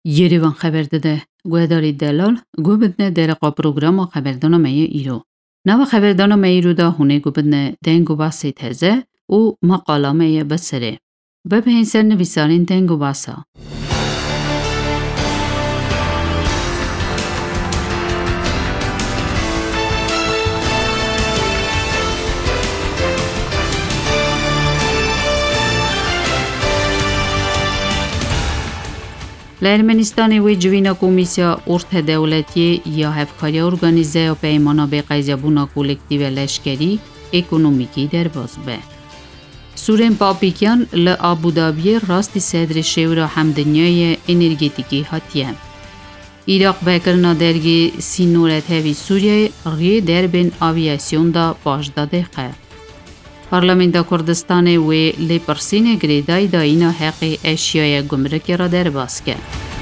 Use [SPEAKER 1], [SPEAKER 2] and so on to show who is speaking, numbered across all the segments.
[SPEAKER 1] Երևան խաբերդեդե գուեդարի դելալ գուբդնե դերակա պրոգրամը խաբերդանամեի իրո։ Նավա խաբերդանամեի դա հունե գուբդնե դենգուբասի թեզե ու մակալամեի բսրե։ Բեբհինսեր նվիսարին դենգուբասա։ L'Ermenistani u Gjvina Komisja Urte Devleti ya hevkarya organizeyo peymana beqayzabuna kolektive leşkeri ekonomiki derbazbe. Suren Papikyan le Abu Dhabi rasti sedri şevra hamdünyaya energetiki hatiye. İrak bekirna dergi sinoret hevi Suriye ri derbin aviasyonda pajda dekhe. Parlamenta Kurdistanê wê lê pirsînê girêdayî dayîna heqê eşyaya gumrukê ra derbas ke.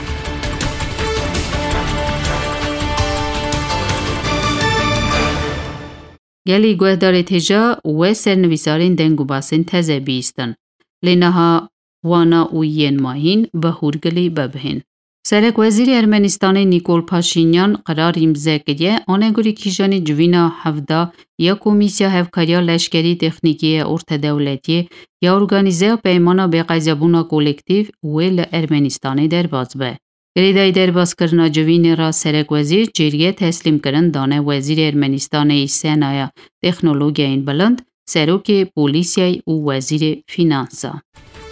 [SPEAKER 1] Gelî guhdarê têja wê sernivîsarên dengûbasên teze bîstin. Lê niha wana û yên mahîn bi hûrgilî bibihên. Serek Wezîrê Ermenistanê Nikol Paşinyan qirar îmze kiriye anegurî kîjanî civîna hevda ya Komîsya Hevkariya Leşkerî Texnîkî Orta Dewletiyê ya Organîzeya Peymana Bêqayzebûna Kolektiv wê li Ermenistanê derbas be. Girêdayî derbaskirina civînê ra Serekwezîr cêriyê teslîm kirin dane Wezîrê Ermenistanê Senaya Texnologiyayên Bilind, Serokê Polîsyayê û Wezîrê Fînansa.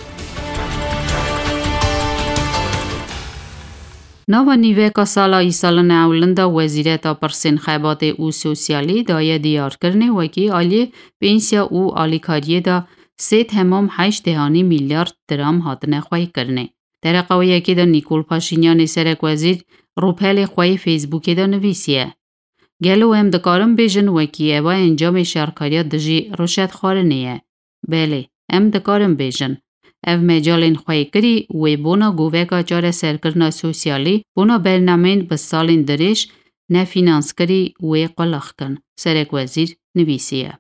[SPEAKER 1] Nava nîveka sala îsalina ewlenda Wezîreta Pirsên Xebatê û Sosyalî daye diyar kirinê wekî aliyê pensya û alîkariyê da 3.8 milyard diram hatine xweykirinê. Dereqa wê yekê de Nikol Paşinyanê Serekwezîr rûpelê xwe yê Facebookê de nivîsiye. Gelo em dikarin bêjin wekî eva encamê şerkariya dijî rûşetxwarinê ye. Belê, em dikarin bêjin. Ev mecalên xweykerî wê bona goveka çareserkirina sosyalî bona bernameyên bi salên dirêj nefînanskirî wê qulix kin. Serekwezîr nivîsiye.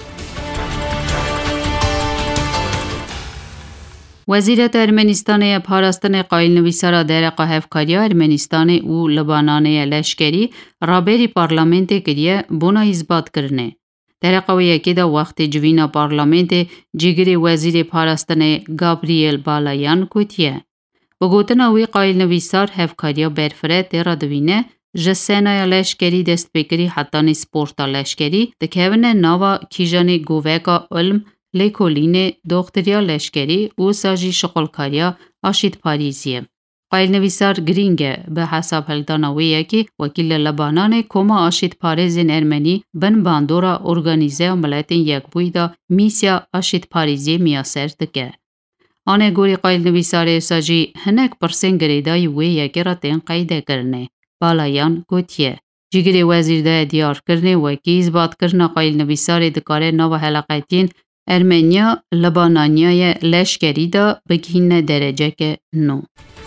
[SPEAKER 1] Wezîreta Ermenistanê ya parastinê qayîlnivîsara dereqa hevkariya Ermenistanê û Libananê leşkerî raberî parlamentê kiriye bona îzbatkirinê. Dereqa wê yekê de wextê civîna parlamentê cîgirê Wezîrê Parastinê Gabriel Balayan gotiye. Bi gotina wî qayîlnivîsar hevkariya berfireh tê ra divîne ji senaya leşkerî destpêkirî hetanî sporta leşkerî dikevine nava kîjanê goveka ilm, lêkolînê, doxtiriya leşkerî û sa jî şiqulkariya aşîtparîziyê. Qayîlnivîsar girîng e bi hesab hildana wê yekê wekî li Libananê koma aşîtparêzên Ermenî bin bandora Organîzeya Miletên Yekbûyî da mîsya aşîtparîziyê miyaser dike. Anegorî qayîlnivîsarê sa jî hinek pirsên girêdayî wê yekê ra tên qeydekirinê. Balayan gotiye. Cîgirê wezîr daye diyarkirinê wekî îzbatkirina qayîlnivîsarê dikare nava helaqetiyên Ermeniya Libananiyayê leşkerî da bigihîne dereceke nû.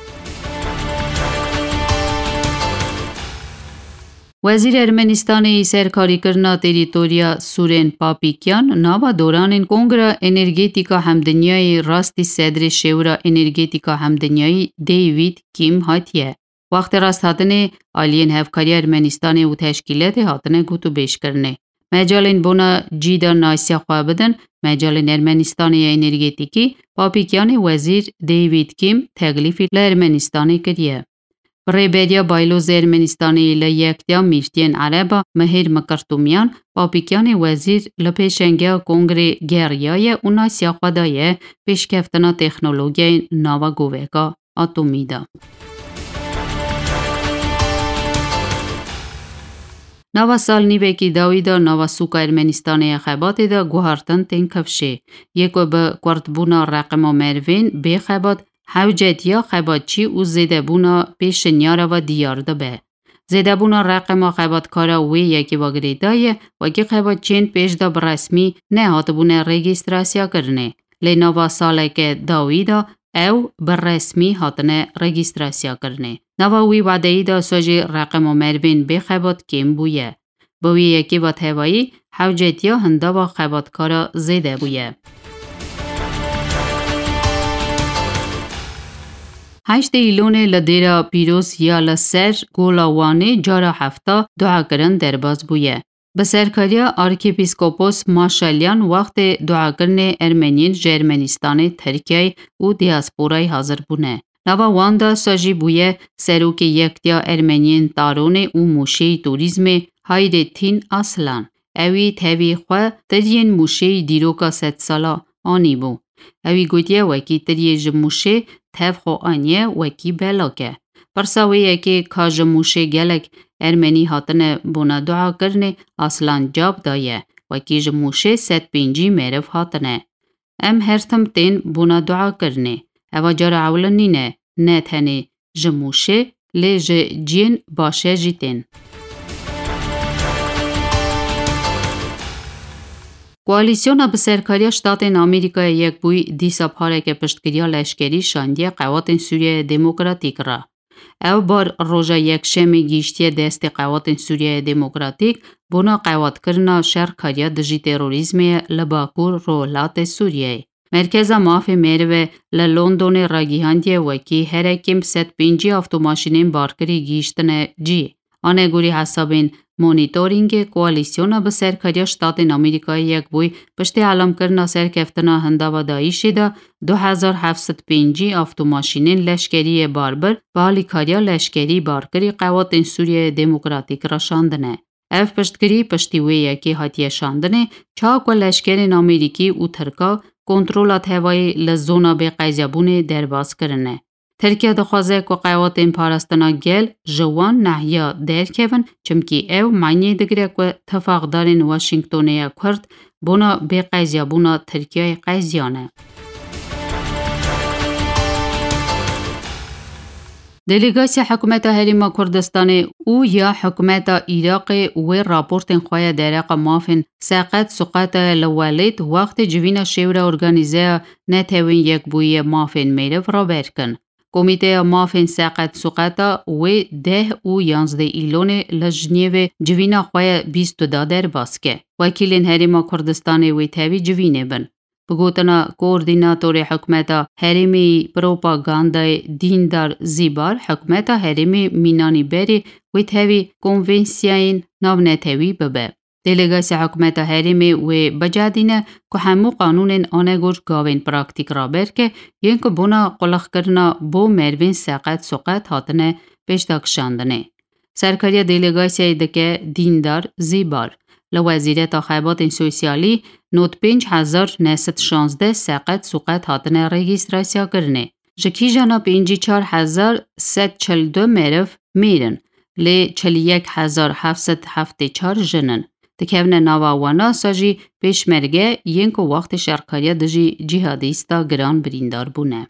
[SPEAKER 1] Wezîr Ermenistanê serkarîkirina terîtoriya Suren Papikyan nava doranên Kongra Energetîka Hemdünyayê rastî sedrê şêwira energetîka hemdünyayî David Kim hatiye. Wextê rasthatinê aliyên hevkariya Ermenistanê û teşkîletê hatine gotûbêjkirinê. Mecalên bona cîda nasiya xwe bidin, mecalên Ermenistanê ya energetîkî Papikyanê Wezîr David Kim teklîfî li Ermenistanê kiriye. Bi rêberiya Baylozê Ermenistanê li Yektiya Mîrtiyên Ereba Mihêr Mikirtumyan, Papikyanê Wezîr li pêşengeya Kongrê Geriyayê û nasiya xwe daye pêşkeftina texnolojiyayên nava goveka atomî da. Nava sal nîvekî dawî da nava sûka Ermenistanê ya Xebatê de guhartin tên kevşê. Yeko bi kurtbûna reqima mervên bê xebat hewcetiya xebatçî û zêdebûna pêşinyara ve diyar dibe. Zêdebûna reqima xebatkara wê yekê ve girêdayî wekî xebatçiyên pêş de bi resmî nehatibûne regîstrasiyakirinê. Lê nava saleke dawî da ew bi resmî hatine regîstrasiyakirinê. Nava wî wedeyî da so jî reqima mervên bê xebat kêm bûye. Bi wî yekê ve tevayî hewcetiya hindava xebatkara zêde bûye. 8 ایلون لدیرا پیروز یا لسر گولاوانی جارا هفته دعا کرن درباز بویه. به سرکاریا آرکیپیسکوپوس ماشالیان وقت دعا کرن ارمنیین جرمنستان ترکیه و دیاسپورای حاضر بونه. نوا واندا ساجی بویه سروک یکتیا ارمنیین تارونه و موشه توریزم هایرتین اصلان. اوی تاوی خواه ترین موشه دیروکا 100 سالا آنی بو. اوی گوتیه وکی تریه جموشه تاو خو آنیه وکی بلاکه. پرساویه که که جموشه گلک ارمنی هاتنه بونا دعا کرنه اصلان جاب دایه وکی جموشه 105 مرف هاتنه. ام هرتم تین بونا دعا کرنه. اوه جار اولنینه نه تنه جموشه لی جین باشه جیتین. کوalisyona به سرکاری شتات آمریکا یک بوی دیسا پاره که پشتگیری لشکری شاندیه قوات سوریه دموکراتیک را. او بار روژا یک شمی گیشتی دست قوات سوریه دموکراتیک بنا قوات کرنا شرکاریا دجی تروریزمی لباکور رولات سوریه. مرکز معافی مروه لندن راگیهاندیه وکی هرکیم 105 автомاشینین بارکری گیشتن جی. آنه گوری حسابین مونیتورینگ کوalisyona به سرکاری شتات آمریکا یک بوی پشت علم کرنا سرکفتنا هندا و دایشی دا 2705 автомاشینین لشکری باربر بالی کاریا لشکری بارکری قوات سوریه دموکراتیک را شاندنه. اف پشتگیری پشتیوی یکی حتیه شاندنه چاک و لشکر آمریکی و ترکا کنترولات هوایی لزونا به قیزیابون درباز کرنه. ترکیه دخوازه که قوات پارستنا گل جوان نحیا درکون چمکی او معنی دگره که تفاقدارین واشنگتونی کرد بونا به قیزیابونا ترکیه قیزیانه. دلیگاسیا حکومت هریما کردستان او یا حکومت عراق و راپورتن خواه درق مافن ساقت سقط لوالید وقت جوین شور ارگانیزه نتوین یک بوی مافن میرف را برکن. کمیته مافن ساقت سقط و 10 و 11 ایلون لجنیو جوین خواه 22 در باسکه. وکیلین هریما کردستان و تاوی جوینه بن. بگوتنا کوردیناتور حکومت هریمی پروپاگاندای دیندار زیبار حکومت هریمی مینانی بری و تاوی کنونسیاین ناو تاوی ببه. دلیگاسی حکومت هریمی و بجادینه که همو قانون آنگور گاوین پراکتیک را برکه ین که بونا قلق کرنا بو مروین ساقت هاتنه پیشتاکشاندنه. سرکاری دلیگاسی دکه دیندار زیبار لوزیر تخیبات سوسیالی نوت 5916 ساقت هاتنه رجیستراسیا کرنه. جکی جانا 54142 مرف میرن لی 41774 جنن. تکیون نواوانا ساجی پیشمرگه ین که وقت شرکاری دجی جهادیستا گران بریندار بونه.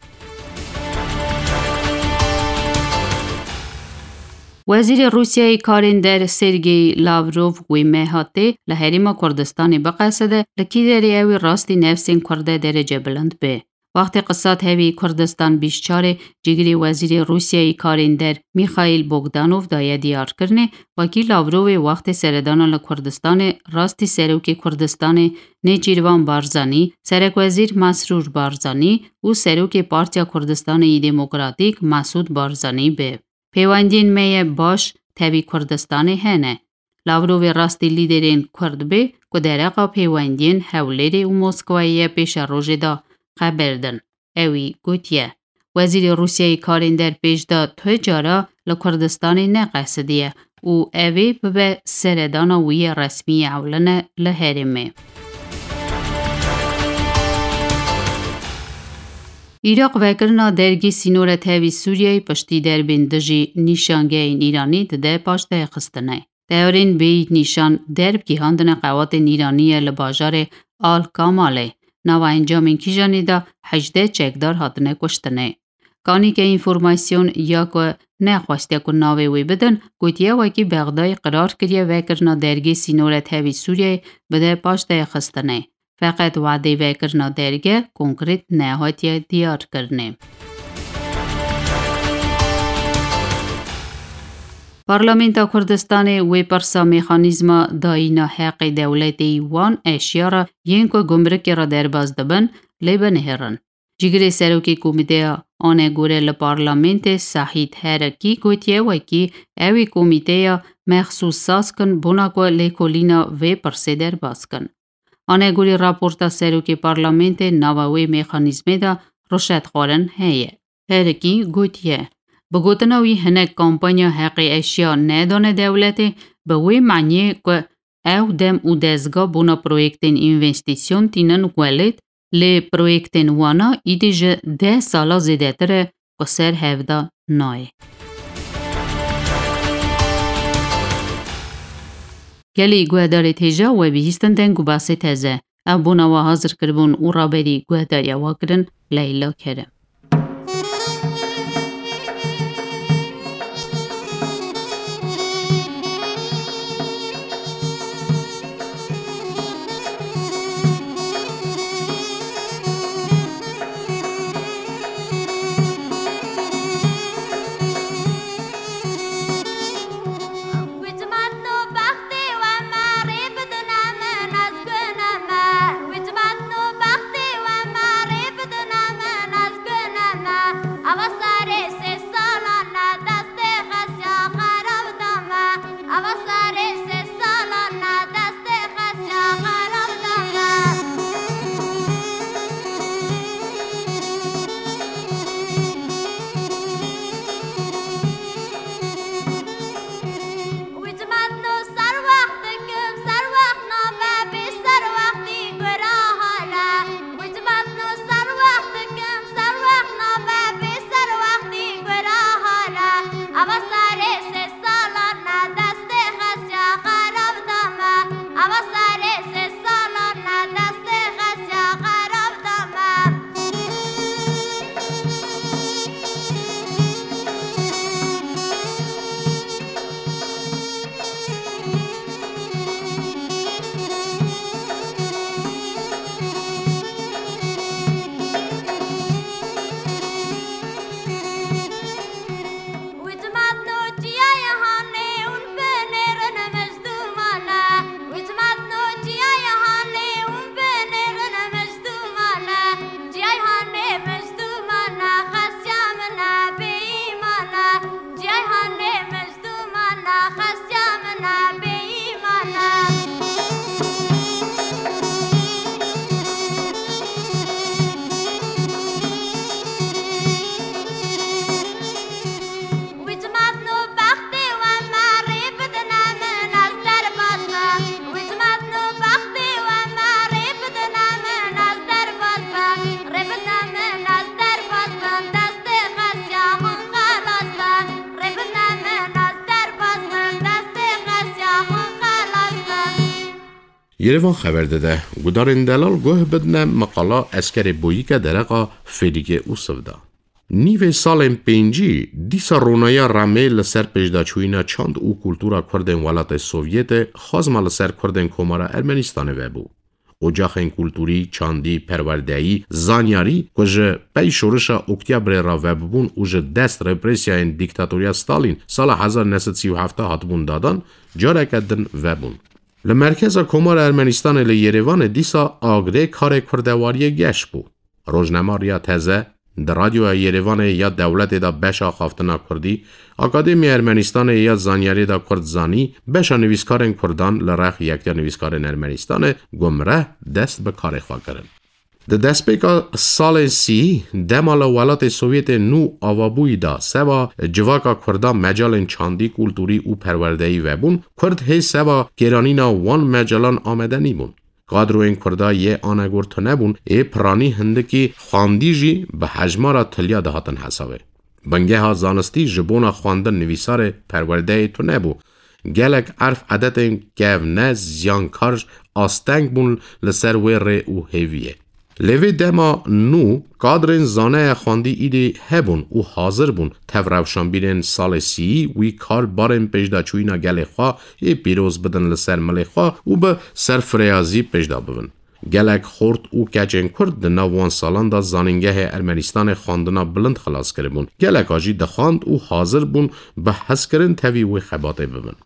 [SPEAKER 1] وزیر روسیه کارندر سرگی لاوروف گوی مهاته لحریما کردستانی بقصده لکی داری اوی راستی نفسین کرده درجه بلند به. وقتی قصات هوی کردستان بیشچار جگری وزیر روسیه کارندر میخائیل بوگدانوف دایه دیار کرنه وکی لاوروف وقت سردان لکردستان راستی سروک کردستان نیچیروان بارزانی، سرک وزیر مسرور بارزانی و سروک پارتیا کردستان دموکراتیک مسعود بارزانی به. پیواندین می باش تاوی کردستان هنه. لاوروف راستی لیدرین کرد به که درقا پیواندین حولیری و موسکوایی پیش روژه دا خبردن. اوی گوتیه. وزیر روسیه کارندر پیش دا توی جارا لکردستان نقصدیه و اوی به سردان وی رسمی اولن لحرمه. عراق وکرنا درگی سینور تاوی سوریه پشتی در بندجی نیشانگه ایرانی ده پاشته خستنه. تاورین بی نیشان درب گیهاندن قوات ایرانی لباجار آل کاماله. نوا انجامین کی جانیدا 18 چکدار هاتنه کشتنه. کانی که اینفورماسیون یا که نخواسته که ناوی وی بدن گوتیه وکی بغدای قرار کریه وکرنا درگی سینور تاوی سوریه بده پاشته خستنه. فقط وعده وکرنا درگه کنکریت نهایتی دیار کرنه. پارلمانتا کردستان و پرسا میخانیزما داینا حق دولتی وان اشیارا ینکو گمرکی را درباز دبن لیبن هرن. Ջիգրե սերոկի կոմիտեա անեգորել պարլամենտե սահիդ հերակի գոյթեվակի էվի կոմիտեա մեղսուս սասկն բունակո լեկոլինա վե պրսեդեր բասկն անեգորի ռապորտա սերոկի պարլամենտե նավավի մեխանիզմեդա ռոշետ խորն հեյե հերակի գոյթե بگوتناوی هنگ کامپانیا حقی اشیا ندانه دولتی به وی معنی که او دم او دزگاه بونا پرویکتین اینوستیسیون تینن ولید لی پرویکتین وانا ایدیج 10 سالا زیده تره که سر هفته نای. گلی گوهداری تیجا و بیهستن دنگو باسی تزه او بونا و حاضر کربون او رابری گوهداری واکرن لیلا کرم.
[SPEAKER 2] Yerevan xəbər dedə, Qudarin dəlal goh bednə maqala əskəri boyika dərəqa felige usıvda. Nivê salên pêncî, dîsa ronaya Ramê li ser pêşdaçûyîna çand û kultûra Kurdên Welatê Sovyetê xwazma li ser Kurdên Komara Ermenistanê vebû. Ocaxên kultûrî, çandî, perwerdeyî, zanyarî ku ji pey şorişa Oktyabrê re vebûbûn û ji dest represiyayên dîktatoriya Stalin sala 1937 hatibûn dadan, careke din vebûn. Li merkeza Komara Ermenistanê li Yerêvanê dîsa agrê karê kurdewariyê geş bû. Rojnemariya teze di radyoya Yerêvanê ya dewletê da beşa xaftina Kurdî, Akademiya Ermenistanê ya zanyarê da Kurd zanî, beşa nivîskarên Kurdan li rex yekya nivîskarên Ermenistanê gumreh dest bi karê xwe kirin. Di destpêka salên sî, dema li Welatê Sovyetê nû avabûyî da seva civaka Kurda mecalên çandî, kultûrî û perwerdeyî vebûn, Kurd hê seva kêranîna wan mecalan amedenî bûn. Kadroyên Kurda yê anegor tunebûn, ê piranî hindikî xwandî jî bi hejmara tilya dihatin hesabê. Bingeha zanistî ji bona xwandin nivîsarê perwerdeyê tunebû. Gelek erf edetên kevne ziyankar asteng bûn li ser wê rê û hêviyê. Levê dema nû kadrên zaneya xwandî îdî hebûn û hazir bûn tevrewşanbîrên salê sîyî wî kar barên pêşdaçûyîna gelê xwe ê pîroz bidin li ser milê xwe û bi serfireyazî pêşda bibin. Gelek xort û keçên Kurd di nav wan salan da zanîngehê Ermenistanê xwandina bilind xilas kiribûn. Geleka jî dixwand û hazir bûn bi hezkirin tevî wê xebatê bibin.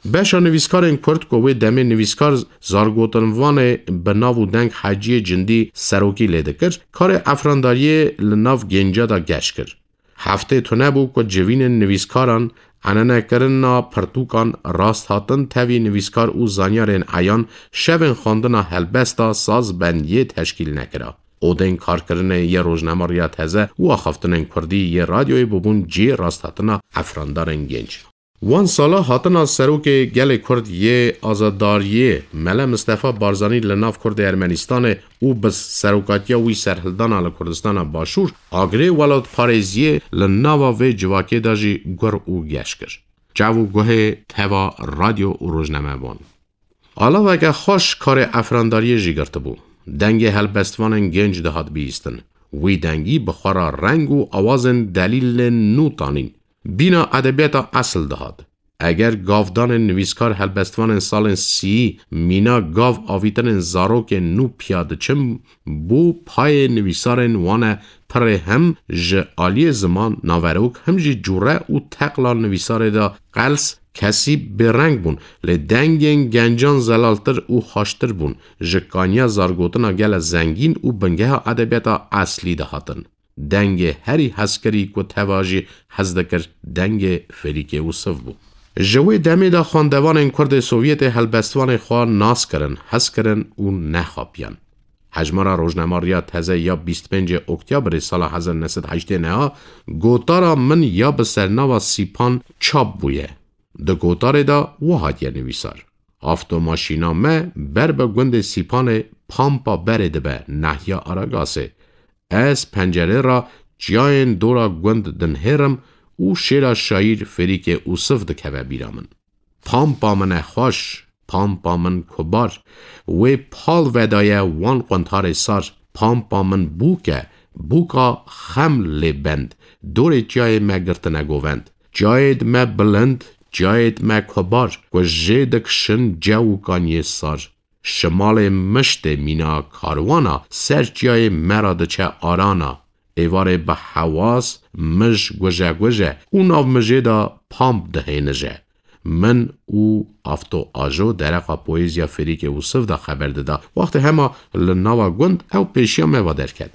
[SPEAKER 2] باشا نویسکارن کرد که وی دمه نویسکار زارگوتنوان بناو و دنگ حاجی جندی سروکی لیده کرد کار افرانداری لناو گنجا دا گشت کرد. هفته تو نبو که جوین نویسکاران انانه کرنا پرتوکان راست هاتن تاوی نویسکار او زانیارن ایان شبن خواندنا هلبستا ساز بندیه تشکیل نکرا. او دین کار کرنه یه روزنامه تازه و آخفتنن کردی یه رادیوی ببون جی راست هاتنا افراندارن گنج. وان سالا هاتنا سروک گل کرد یه آزاداریه ملا مصطفی بارزانی لناف کرد ارمنستان او بس سروکاتیا وی سرحلدان آل کردستان باشور آگره ولاد پارزیه لناوا و جواکه داجی گر او گش کر. جاو گوه توا رادیو و روزنامه بان. حالا وگه خوش کار افرانداری جیگرت بو. دنگ هلبستوان گنج دهات بیستن. وی دنگی بخورا رنگ و آوازن دلیل نو تانین. بینا ادبیات اصل دهاد. اگر گاودان نویسکار هلبستوان سال 30 مینا گاو آویتن زاروک نو پیاده چم بو پای نویسارن وانه پر هم ج آلی زمان ناوروک هم جی جوره او تقلا نویسار دا قلس کسی برنگ بون لدنگین گنجان زلالتر او خاشتر بون ج کانیا زارگوتنا گل زنگین او بنگه ادبیات اصلی دهاتن. دنگ هری حسکری که تواجی حزدکر دنگ فریک اوصف بو. جوی دمی دا خواندوان کرد سوویت هلبستوان خواه ناس کرن، حس کرن و نخوابیان. حجمارا روزنامه تازه یا 25 اکتبر سال 1989 گوتارا من یا به سرناوا سیپان چاپ بویه. ده گوتار دا وحادیه نویسار. آفتو ماشینا مه بر به گوند سیپان پامپا برده به نحیا آراگاسه. از پنجره را جاین دورا گوند دنهرم او شیرا شایر فریک اوصف دکوه بیرامن. پامپا من خوش، پامپا من کبار، و پال ودایه وان قنطار سار، پامپا من بوکه، بوکا خم لبند، دور جای مگرت نگووند، جاید ما بلند، جاید ما کبار، و جیدک شن جو کانی سار. شمال مشت مینا کاروانا سر جای مراد چه آرانا ایواره به حواس مج گوژه گوژه اون آف مجه دا پامپ دهه نجه من او افتو آجو درقا پویزیا فریک اوصف دا خبر دادا وقت همه لناوا گوند او پیشیا موادر کرد.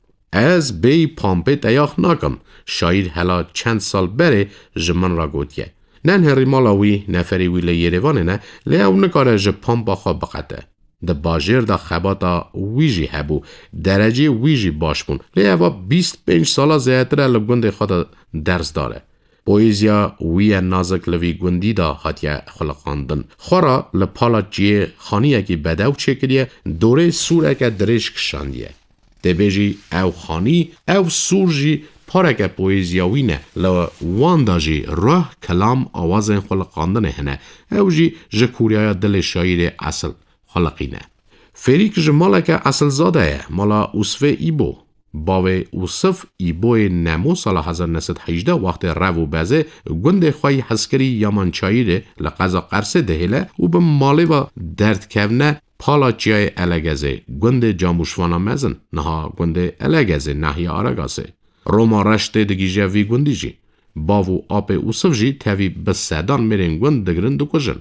[SPEAKER 2] از بی پامپه دیاخ ناکم شاید حالا چند سال بره جمن را گوتیه. نه هری مالاوی نفری وی لیروانه نه لیاو نکاره جه پامپا خواه بقته. ده باجر دا خباتا ویجی هبو درجه ویجی باش بون لیاوا 25 سالا زیادره لگوند خود درس داره. پویزیا وی نازک لوی گوندی دا حتیه خلقاندن. خورا لپالا جیه خانیه که بداو چکریه دوره سوره که درشک شاندیه. ده بیجی او خانی او سور جی پارک پویزیاوی نه لو واندا جی راه کلام آوازن خلقاندن هنه او جی جکوریای دل شایر اصل خلقینه. فریک جمالا که اصل زاده مالا اوصف ایبو باوی اوصف ایبوی نمو سال 1918 وقت رو بزه گند خواهی حسکری یامانچاییره لقضا قرصه دهیله و به مالی و درد کونه پالا جای الگزه گند جاموشوانا مزن نها گند الگزه نحی آرگاسه روما رشته دگیجه وی گندی جی باو آب اوصف جی تاوی بسیدان میرین گند دگرن دو کجن.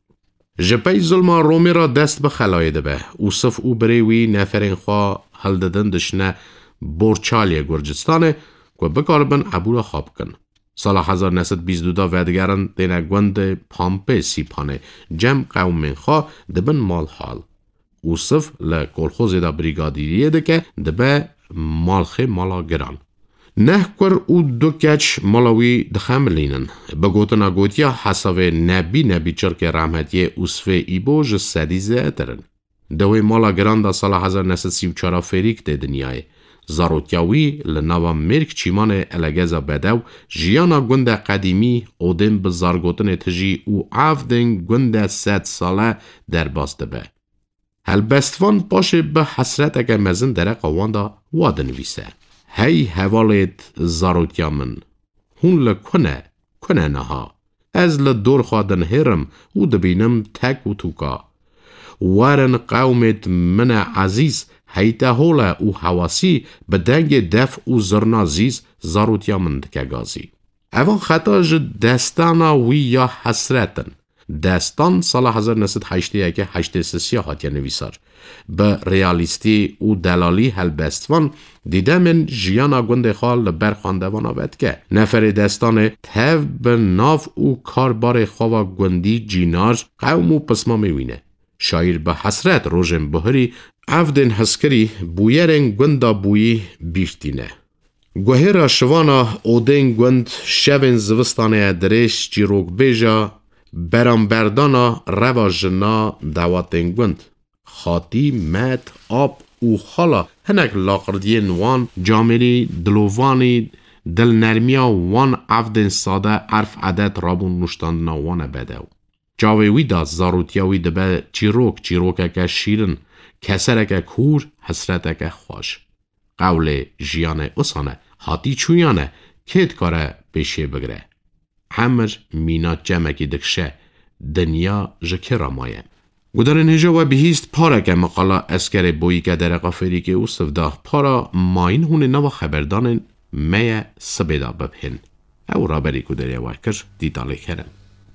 [SPEAKER 2] جپای ظلما رومی را دست به خلایده به اوصف او بریوی نفرین خواه حل دادن دشنه بورچالی گرجستانه که بکاربن عبور خواب کن. سال 1922 ودگرن دینه گوند پامپه سیپانه جمع قوم خواه دبن مال حال. اوصف لکلخوز دا بریگادیریه ده که دبه مالخه مالا گران. نه کر او دو کچ مالاوی دخم لینن. بگوتنا گوتیا حساوه نبی چرک رحمتیه اوصفه ایبوج سدیزه اترن. دوی مالا گران دا سال 1934 فریک ده دنیای. زاروتیاوی لناوا مرک چیمان الگزا بدو جیانا گند قدیمی اودن به زارگوتن تجی او عفدن گند 100 ساله در باسته به. هلبستوان باشه به حسرت اگه مزن درق واندا وادن ویسه. هی حوالت زاروتیا من. هون لکنه نها. از لدور خوادن هرم و دبینم تک و توکا. وارن قومت من عزیز هیته هوله او حواسی به دنگ دف او زرنازیز زاروتیا من دکه گازی. اوان خطا جد دستانا وی یا حسرتن. داستان سال 1981 هاتیه نویسار. به ریالیستی و دلالی هلبستوان دیده من جیانا گنده خال لبر خواندوان آبد که نفر داستان تیو به ناف و کاربار خوا گندی جیناج قوم و پسما میوینه. شاعر به حسرت روژن بهری افدن حسکری بویرن گندا بویی بیشتینه. گوهر شوانا اودن گند شون زوستانه درش جیروگ بیجا برانبردانا رواجنا دواتن گند. خاطی مت آب و خالا هنک لاغردین وان جامری دلووانی دل نرمیا وان افدن ساده عرف عدد رابون نشتاندنا وان بدو. جاوی دا زاروتیاوی دبه چیروک که شیرن کسرک کور حسرتک خوش. قول جیان اسانه هاتی چویانه کت کاره بشه بگره. همر مینا جمعی دکشه دنیا جکه رامایه. گودارن هجا و بهیست پارا که مقالا اسکر بویی که در قافری که او سفده پارا ماین هونه نوا خبردانن میه سبیدا ببهن. او را بری کدری وکر دیداله کرن.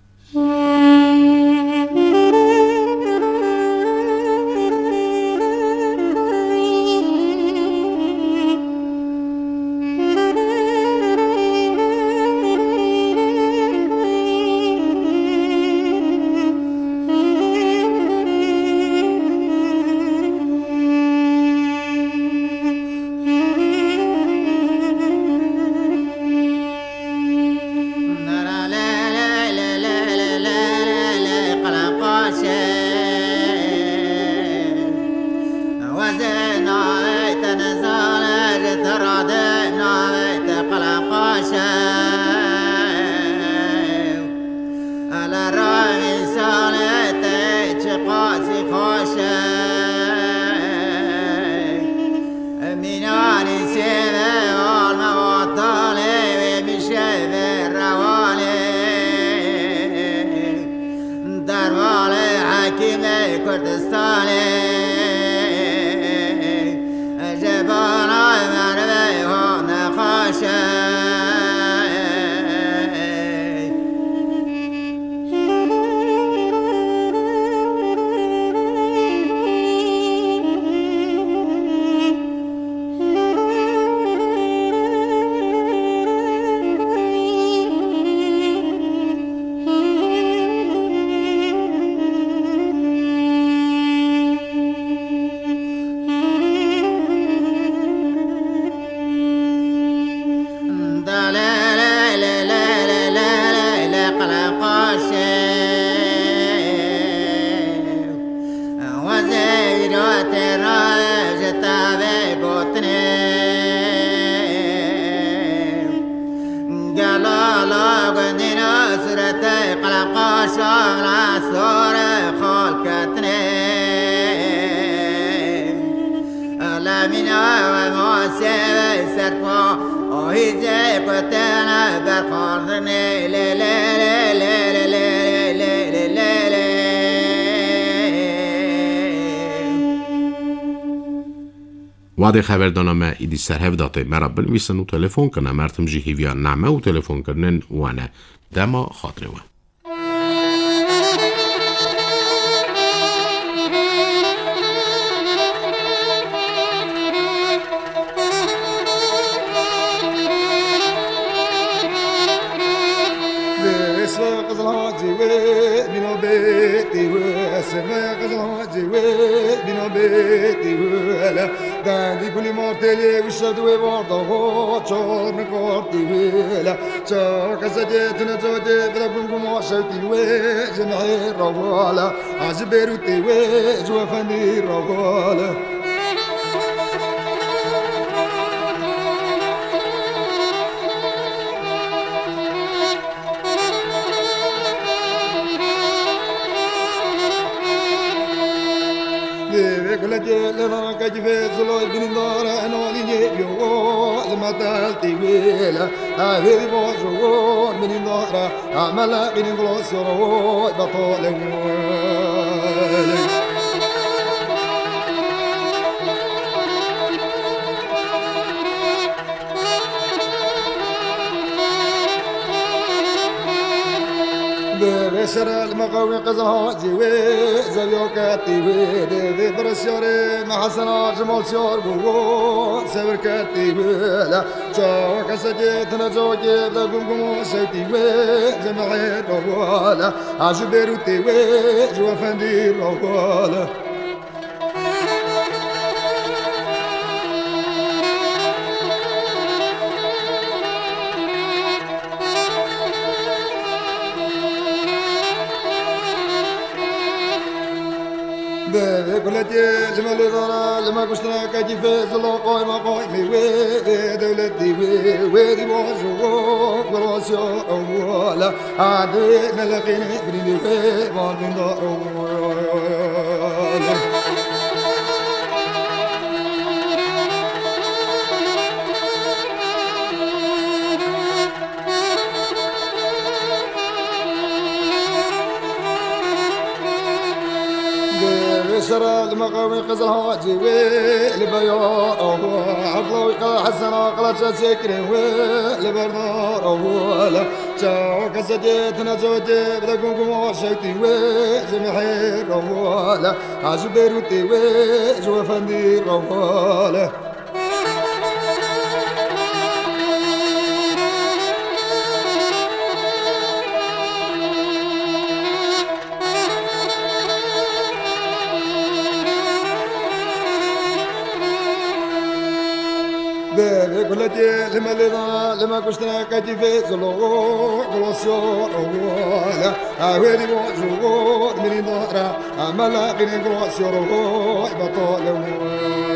[SPEAKER 2] وعده خبردانم ایدی سرهف داته مرا بنویسن و تلفن کنه مرتم جی هیویا نعمه و تلفن کنن وانه دما خاطره وان
[SPEAKER 3] دادی کلی مرتلی وشدوی وردها چهار نکارتی ویلا چهار کساتی تنجاتی بدکم کم شوتی و جمعی روالا از بیروتی و جوفنی روالا لنا كجفت زلوي بن دار انا لي يو لما تالتي ويلا هذه بوجو من دار عمل بن غلوس رو بطول بشر المقاوي قزها جوي زيوكاتي ويدي برسيوري محسنا جمال سيور بوغو سبركاتي ولا شوك سجيت نجوكي بدكم قمو سيتي وي جمعي رولا عجبيروتي وي جوا فندي رولا بقولتي جمالي ضرا لما قشنا كيف زلو قوي ما قوي مي وي دولتي وي بونجور بروسيو ولا عادي نلقيني بريني في مال دار شرى المقاوي قزلها جيوي لبيار عقلوي قا حسنا قلت سكري لبردار ولا شاو كسجيت نزوجي بدكم قمو شيتي جمحي ولا عجبيروتي جوا فندي ولا بقولتي لما كشنا كتفي زلو غلوسو ولا هاويلي بوجو من نورا عملا غير غلوسو بطول